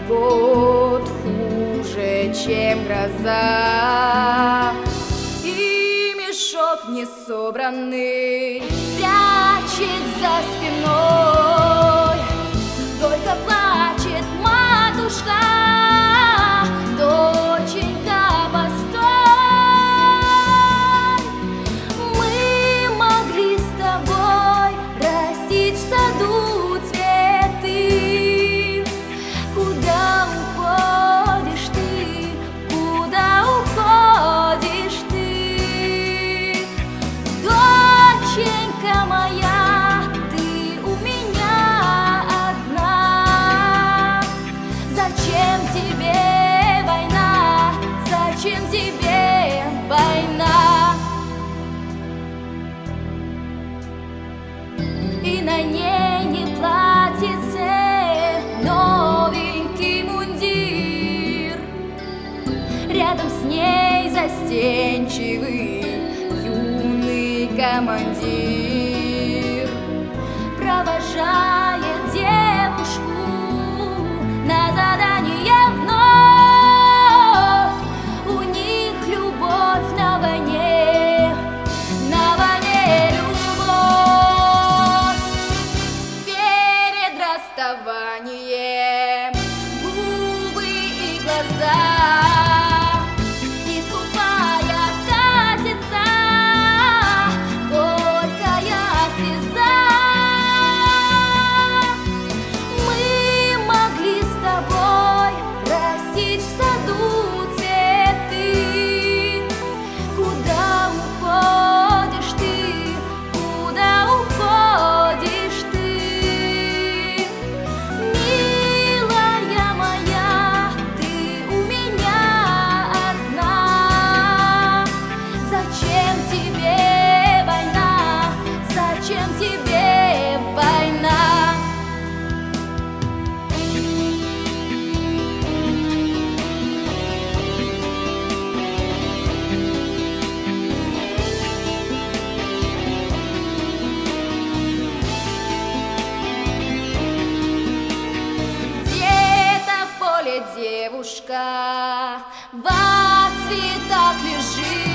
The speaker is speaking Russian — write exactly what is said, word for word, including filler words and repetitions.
год хуже, чем гроза, и мешок несобранный прячет за спиной. Только плачет матушка: доченька, постой. Мы могли с тобой растить в саду цветы. Куда уходишь ты? Куда уходишь ты? Доченька моя, ты у меня одна. Зачем тебе война? Зачем тебе война? И на ней не платьице, новенький мундир. Рядом с ней застенчивый юный командир провожает девушку на задание вновь. У них любовь на войне, на войне любовь. Перед расставанием губы и глаза, искупая, катится горькая слеза. Мы могли с тобой растить в саду цветы. Куда уходишь ты? Куда уходишь ты? Милая моя, ты у меня одна. Зачем тебе война? Зачем тебе война? Где-то в поле девушка во цветах лежит.